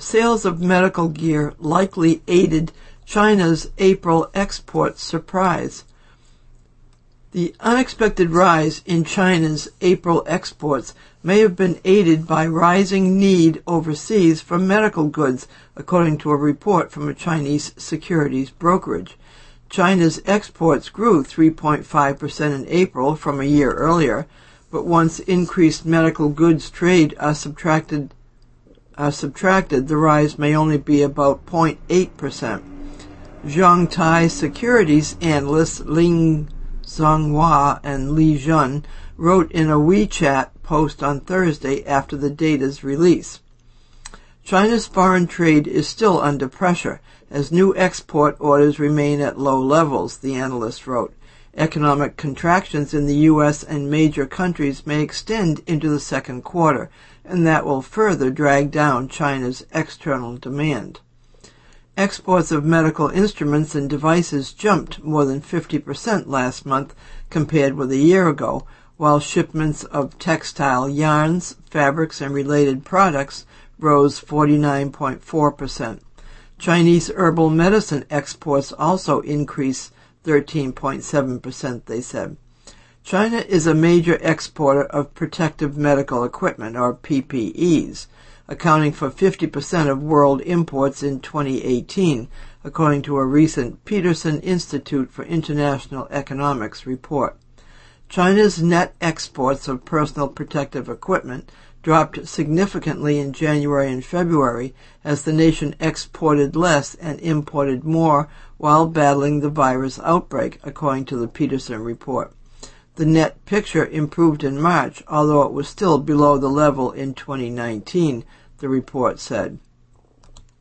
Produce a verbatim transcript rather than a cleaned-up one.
sales of medical gear likely aided China's April export surprise. The unexpected rise in China's April exports may have been aided by rising need overseas for medical goods, according to a report from a Chinese securities brokerage. China's exports grew three point five percent in April from a year earlier, but once increased medical goods trade are subtracted, are subtracted, the rise may only be about zero point eight percent. Zhongtai securities analysts Ling Zhonghua and Li Jun wrote in a WeChat post on Thursday after the data's release. China's foreign trade is still under pressure as new export orders remain at low levels, the analyst wrote. Economic contractions in the U S and major countries may extend into the second quarter, and that will further drag down China's external demand. Exports of medical instruments and devices jumped more than fifty percent last month compared with a year ago, while shipments of textile yarns, fabrics, and related products rose forty-nine point four percent. Chinese herbal medicine exports also increased thirteen point seven percent, they said. China is a major exporter of protective medical equipment, or P P Es, accounting for fifty percent of world imports in twenty eighteen, according to a recent Peterson Institute for International Economics report. China's net exports of personal protective equipment dropped significantly in January and February as the nation exported less and imported more while battling the virus outbreak, according to the Peterson report. The net picture improved in March, although it was still below the level in twenty nineteen, the report said.